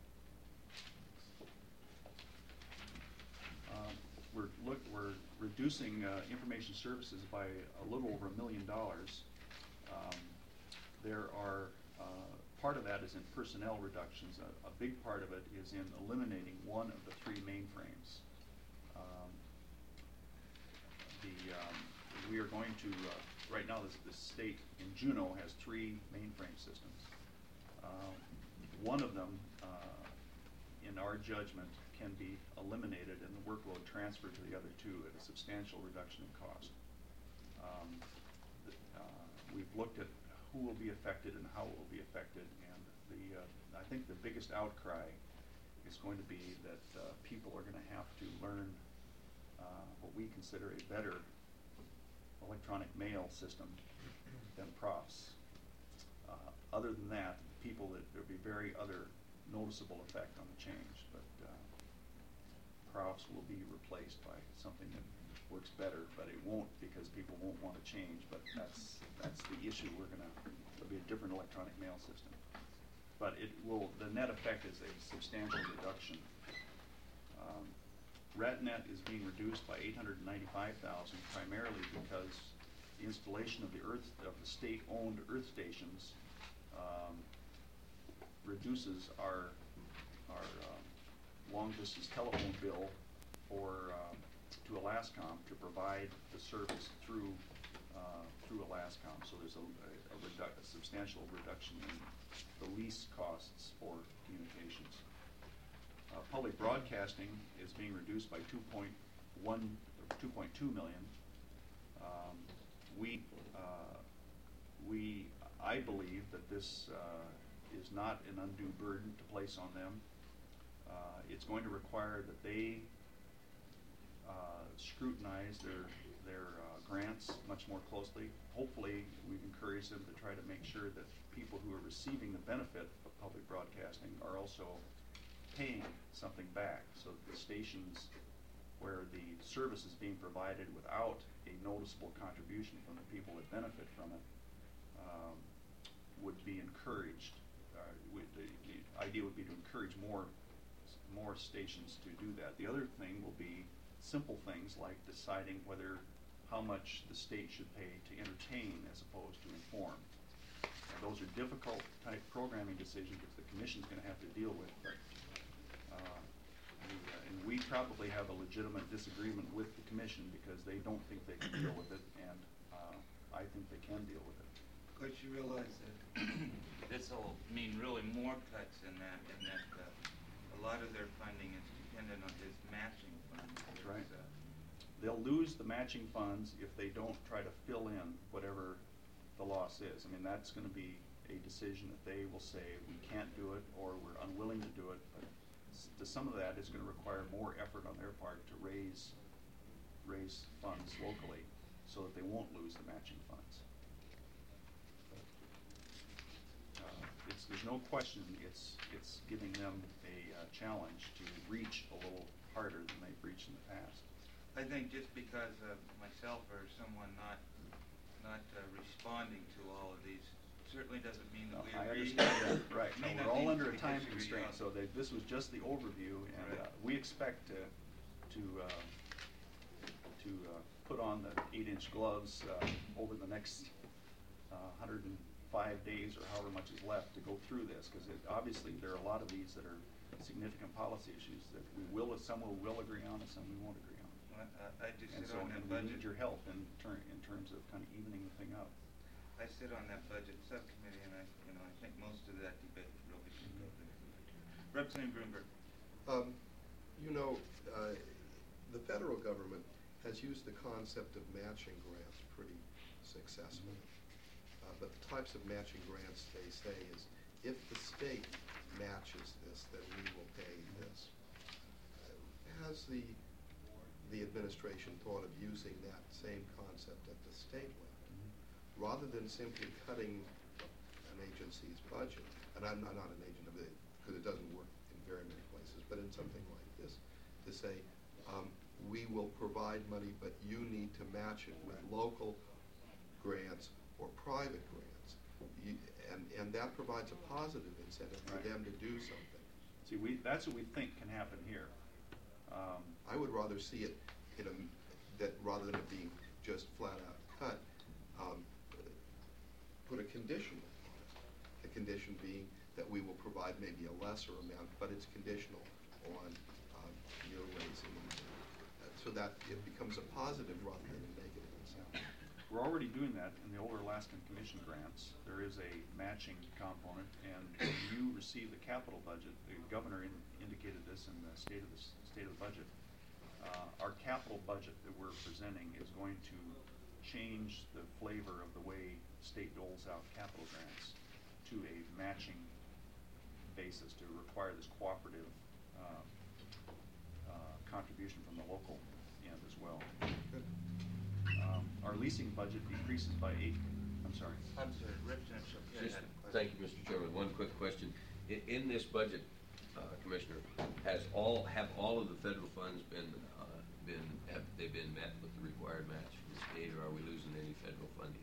We're reducing information services by a little over $1 million. There are part of that is in personnel reductions. A big part of it is in eliminating one of the 3 mainframes. We are going to right now. The state in Juneau has 3 mainframe systems. One of them, in our judgment, can be eliminated and the workload transferred to the other 2 at a substantial reduction in cost. we've looked at who will be affected and how it will be affected, and I think the biggest outcry is going to be that people are going to have to learn what we consider a better electronic mail system than profs. Other than that, there'll be very other noticeable effect on the change, but profs will be replaced by something that works better, but it won't, because people won't want to change. But that's the issue. There'll be a different electronic mail system, but the net effect is a substantial reduction. RadNet is being reduced by $895,000, primarily because the installation of the state-owned earth stations reduces our long-distance telephone bill to Alascom to provide the service through Alascom. So there's a substantial reduction in the lease costs for communications. Public broadcasting is being reduced by 2.2 million. I believe that this is not an undue burden to place on them. It's going to require that they scrutinize their grants much more closely. Hopefully, we've encouraged them to try to make sure that people who are receiving the benefit of public broadcasting are also paying something back, so that the stations where the service is being provided without a noticeable contribution from the people that benefit from it would be encouraged. The idea would be to encourage more stations to do that. The other thing will be simple things like deciding how much the state should pay to entertain as opposed to inform. Now, those are difficult type programming decisions that the commission's going to have to deal with, but and we probably have a legitimate disagreement with the commission because they don't think they can deal with it, and I think they can deal with it. Of course, you realize that this will mean really more cuts in that a lot of their funding is dependent on his matching funds. That's right. They'll lose the matching funds if they don't try to fill in whatever the loss is. I mean, that's going to be a decision that they will say we can't do it or we're unwilling to do it. But some of that is going to require more effort on their part to raise funds locally so that they won't lose the matching funds. There's no question it's giving them a challenge to reach a little harder than they've reached in the past. I think just because of myself or someone not responding to all of these certainly doesn't mean that we I agree. understand that. Right. No, May we're not all need under to a time disagree constraint, on. so this was just the overview, and Right. we expect to put on the 8-inch gloves over the next 105 days or however much is left to go through this, because obviously there are a lot of these that are significant policy issues that some we will agree on and some we won't agree on. I just And sit so on that we budget. need your help in terms of kind of evening the thing up. I sit on that budget subcommittee, and I think most of that debate really should go there. Representative Greenberg. The federal government has used the concept of matching grants pretty successfully. But the types of matching grants they say is, if the state matches this, then we will pay this. Has the administration thought of using that same concept at the state level, rather than simply cutting an agency's budget? And I'm not an agent of it, because it doesn't work in very many places, but in something like this, to say, we will provide money, but you need to match it with local grants or private grants. And that provides a positive incentive for them to do something. See, that's what we think can happen here. I would rather see it that rather than it being just flat out cut, put a condition on it. The condition being that we will provide maybe a lesser amount, but it's conditional on your raising it, so that it becomes a positive rather than a negative incentive. We're already doing that in the older Alaskan Commission grants. There is a matching component, and when you receive the capital budget, the governor indicated this in the state of the budget. Our capital budget that we're presenting is going to change the flavor of the way state doles out capital grants to a matching basis to require this cooperative contribution from the local end as well. Good. Our leasing budget decreases by I'm sorry. I'm sorry, Representative Shapiro Just, had a question. thank you, Mr. Chairman. One quick question. In this budget, Commissioner, have all of the federal funds have they been met with the required match from the state, or are we losing any federal funding?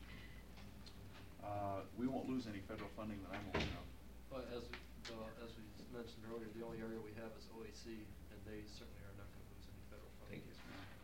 We won't lose any federal funding that I'm aware of. But as we mentioned earlier, the only area we have is OAC, and they certainly are not gonna lose any federal funding. Thank you.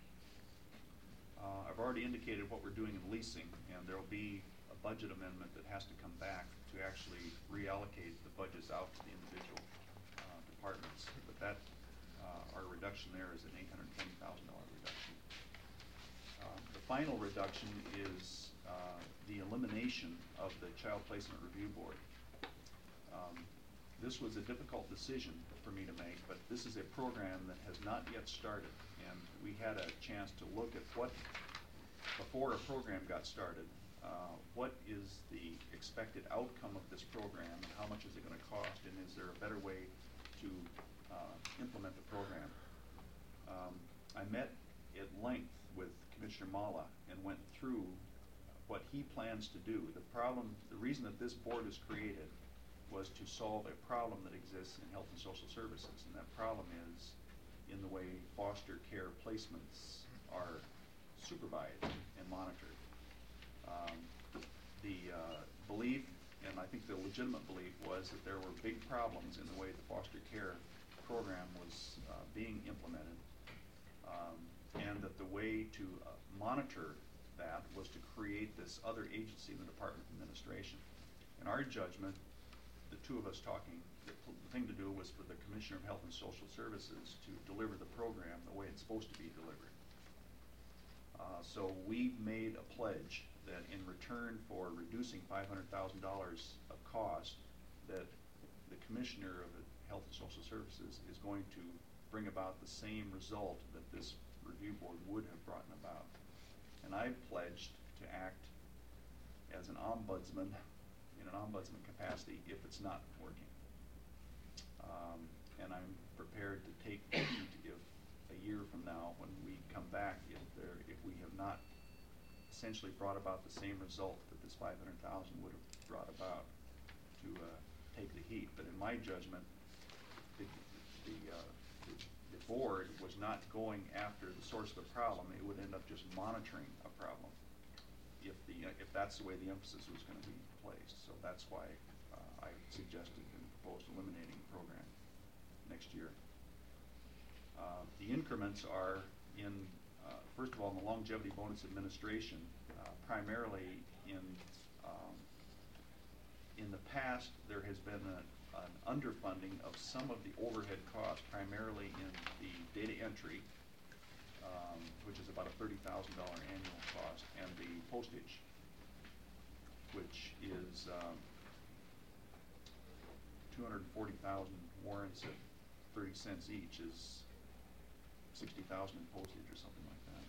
I've already indicated what we're doing in leasing, and there'll be a budget amendment that has to come back to actually reallocate the budgets out to the individual departments. But that, our reduction there is an $820,000 reduction. The final reduction is the elimination of the Child Placement Review Board. This was a difficult decision for me to make, but this is a program that has not yet started, and we had a chance to look at what, before a program got started, what is the expected outcome of this program, and how much is it going to cost, and is there a better way to implement the program? I met at length with Commissioner Mala and went through what he plans to do. The reason that this board is created was to solve a problem that exists in health and social services, and that problem is in the way foster care placements are supervised and monitored. The belief, and I think the legitimate belief, was that there were big problems in the way the foster care program was being implemented, and that the way to monitor that was to create this other agency in the Department of Administration. In our judgment, the two of us talking, the thing to do was for the Commissioner of Health and Social Services to deliver the program the way it's supposed to be delivered. So we made a pledge that in return for reducing $500,000 of cost, that the Commissioner of Health and Social Services is going to bring about the same result that this review board would have brought about. And I pledged to act as an ombudsman, in an ombudsman capacity, if it's not working. And I'm prepared to take heed if a year from now, when we come back, if we have not essentially brought about the same result that this $500,000 would have brought about, to take the heat. But in my judgment, the board was not going after the source of the problem. It would end up just monitoring a problem if that's the way the emphasis was going to be placed. So that's why I suggested and proposed eliminating the program next year. The increments are first of all, in the longevity bonus administration, primarily in the past, there has been an underfunding of some of the overhead costs, primarily in the data entry, which is about a $30,000 annual cost, and the postage, which is 240,000 warrants at 30 cents each is 60,000 in postage or something like that.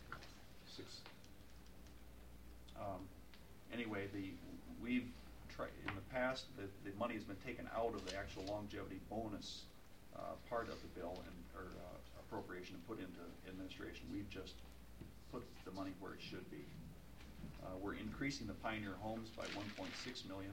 Anyway, we've tried in the past. The money has been taken out of the actual longevity bonus part of the bill or appropriation and put into administration. We've just put the money where it should be. We're increasing the Pioneer Homes by $1.6 million.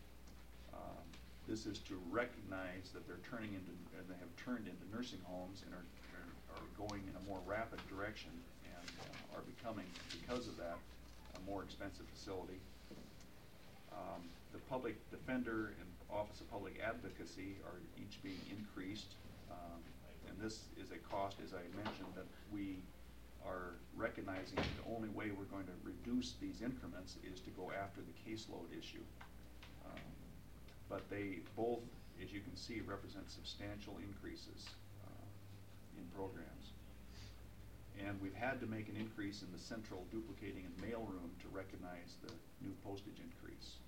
This is to recognize that they have turned into nursing homes and are going in a more rapid direction and are becoming, because of that, a more expensive facility. The Public Defender and Office of Public Advocacy are each being increased, and this is a cost, as I mentioned, that we are recognizing that the only way we're going to reduce these increments is to go after the caseload issue. But they both, as you can see, represent substantial increases in programs. And we've had to make an increase in the central duplicating and mailroom to recognize the new postage increase.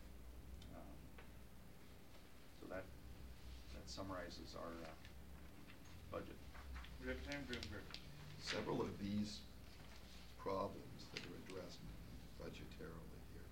So that summarizes our budget. Representative Gruenberg. Several of these problems that are addressed budgetarily here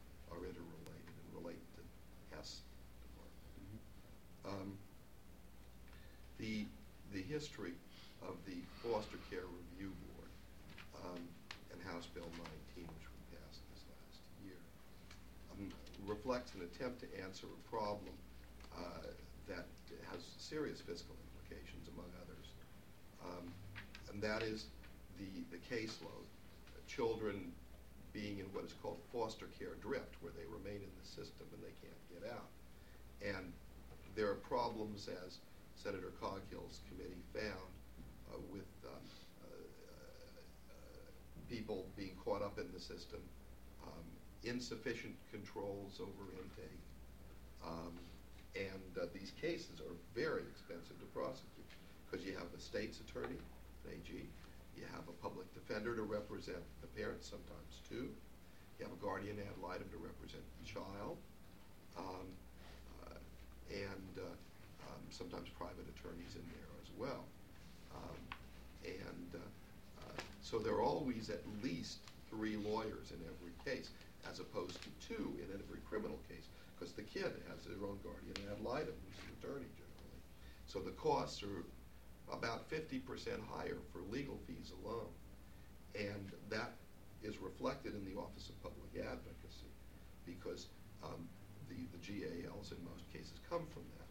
history of the Foster Care Review Board and House Bill 19, which we passed this last year, reflects an attempt to answer a problem that has serious fiscal implications, among others, and that is the caseload. Children being in what is called foster care drift, where they remain in the system and they can't get out. And there are problems, as Senator Coghill's committee found, with people being caught up in the system, insufficient controls over intake, and these cases are very expensive to prosecute because you have a state's attorney, an AG, you have a public defender to represent the parents, sometimes two, you have a guardian ad litem to represent the child, and sometimes private attorneys in there as well. So there are always at least 3 lawyers in every case, as opposed to 2 in every criminal case, because the kid has their own guardian ad litem, who's an attorney generally. So the costs are about 50% higher for legal fees alone. And that is reflected in the Office of Public Advocacy, because the GALs in most cases come from that.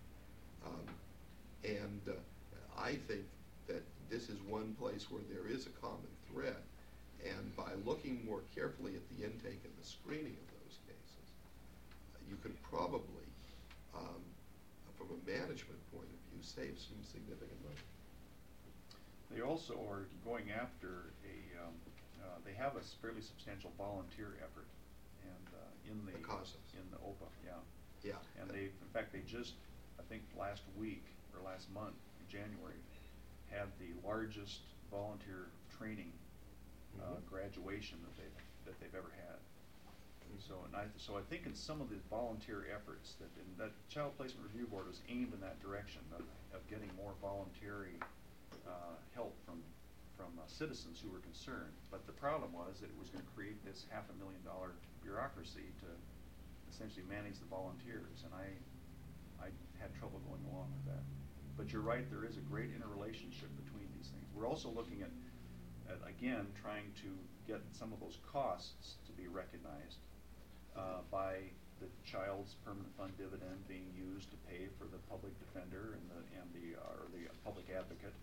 I think that this is one place where there is a common thread, and by looking more carefully at the intake and the screening of those cases, you could probably, from a management point of view, save some significant money. They also are going after they have a fairly substantial volunteer effort, and in the OPA, Yeah. And in fact, they just, I think last week or last month, in January, had the largest volunteer training graduation that they've ever had. So I think in some of the volunteer efforts that Child Placement Review Board was aimed in that direction of getting more voluntary help from citizens who were concerned. But the problem was that it was going to create this $500,000 bureaucracy to essentially manage the volunteers, and I had trouble going along with that. But you're right, there is a great interrelationship between these things. We're also looking at again, trying to get some of those costs to be recognized by the child's permanent fund dividend being used to pay for the public defender and the public advocate.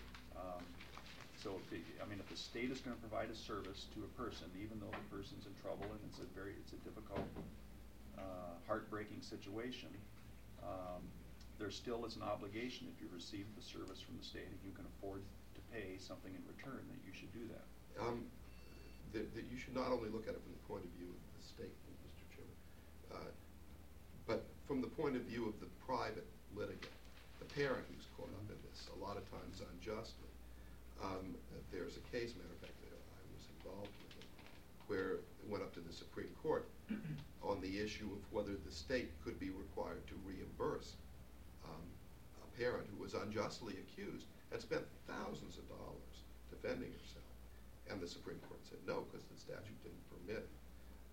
So if the state is going to provide a service to a person, even though the person's in trouble and it's a difficult, heartbreaking situation, there still is an obligation if you receive the service from the state and you can afford to pay something in return, that you should do that. That you should not only look at it from the point of view of the state, Mr. Chairman, but from the point of view of the private litigant, the parent who's caught up in this, a lot of times unjustly. There's a case, matter of fact, that I was involved with it, where it went up to the Supreme Court on the issue of whether the state could be required to reimburse a parent who was unjustly accused and spent thousands of dollars defending herself. And the Supreme Court said no, because the statute didn't permit it.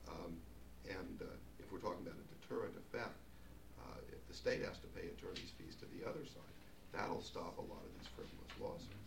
If we're talking about a deterrent effect, if the state has to pay attorney's fees to the other side, that'll stop a lot of these frivolous lawsuits.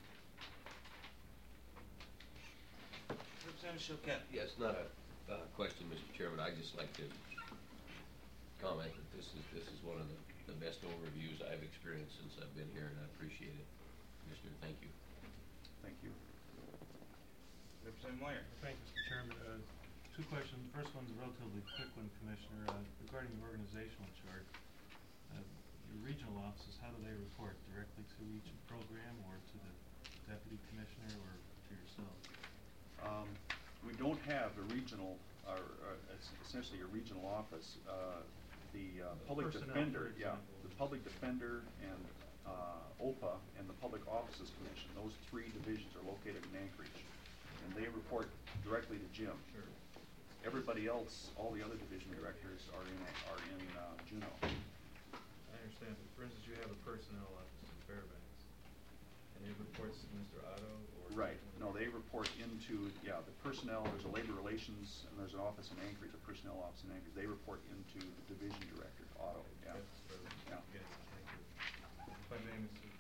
Representative Choquette. Yes, not a question, Mr. Chairman. I'd just like to comment that this is one of the best overviews I've experienced since I've been here, and I appreciate it. Commissioner, thank you. Thank you. Representative Moyer. Thank you, Mr. Chairman. 2 questions. The first one's a relatively quick one, Commissioner. Regarding the organizational chart, your regional offices, how do they report? Directly to each program, or to the deputy commissioner, or to yourself? We don't have a regional, or essentially a regional office. The public defender, the public defender and OPA and the Public Offices Commission, those 3 divisions are located in Anchorage, and they report directly to Jim. Sure. Everybody else, all the other division directors are in Juneau. I understand, but for instance, you have a personnel office in Fairbanks, and it reports to Mr. Otto, or? Right. No, they report into, the personnel, there's a labor relations, and there's an office in Anchorage, a personnel office in Anchorage. They report into the division director, Otto, yeah. That's what I was Yeah. getting at. Thank you. If I may, Mr.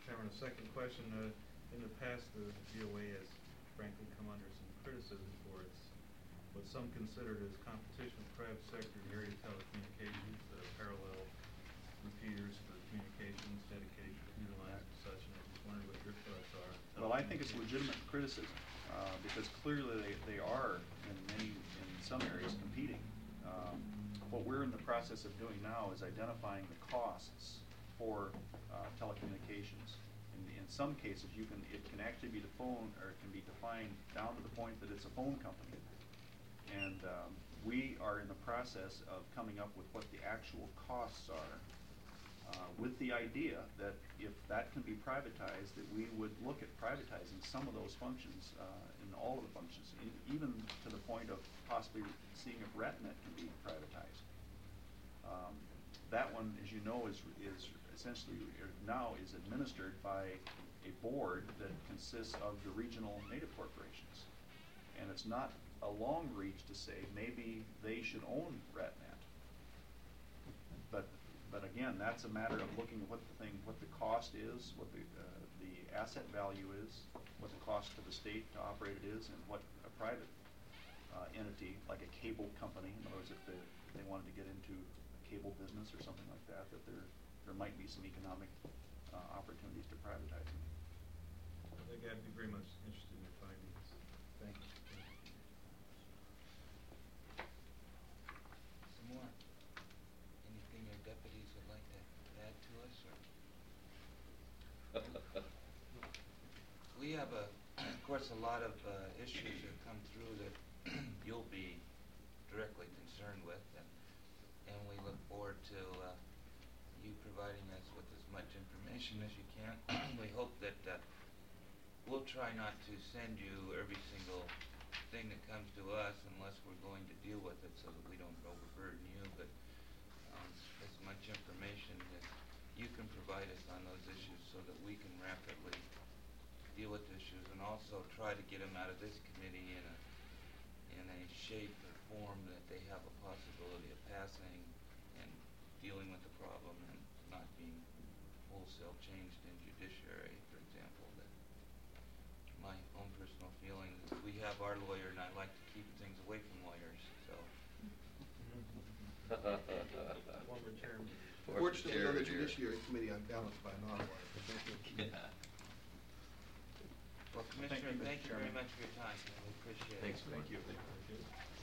Chairman, a second question. In the past, the DOA has frankly come under some criticism for its, what some considered as competition with private sector in the area of telecommunications, parallel repeaters for communications, dedicated computer lines and such, and I just wondered what your thoughts are. Well, I think it's legitimate criticism, because clearly they are in some areas competing. What we're in the process of doing now is identifying the costs for telecommunications. In some cases, it can actually be defined down to the point that it's a phone company. And we are in the process of coming up with what the actual costs are, with the idea that if that can be privatized, that we would look at privatizing some of those functions, in all of the functions, even to the point of possibly seeing if RetNet can be privatized. That one, as you know, is essentially now is administered by a board that consists of the regional native corporations. And it's not a long reach to say maybe they should own RetNet. But again, that's a matter of looking at what the cost is, what the asset value is, what the cost to the state to operate it is, and what a private entity, like a cable company, in other words, if they wanted to get into a cable business or something like that, there might be some economic opportunities to privatize them. I think I'd be very much interested in your findings. Thank you. Some more? Anything your deputies would like to add to us, or? We have of course, a lot of issues that come through that you'll be directly concerned with, and we look forward to you providing us with as much information as you can. We hope that we'll try not to send you every single thing that comes to us unless we're going to deal with it so that we don't overburden you, but as much information as you can provide us on those issues so that we can rapidly deal with issues and also try to get them out of this committee in a shape or form that they have a possibility of passing and dealing with the problem and not being wholesale changed in judiciary, for example. That my own personal feeling is we have our lawyer, and I like to keep things away from lawyers, so. Former chairman. Fortunately, on the Judiciary Committee, I'm balanced by a non-lawyer. Yeah. Well, Commissioner, thank you very much for your time. We appreciate it. Thanks, Thank you. Thank you.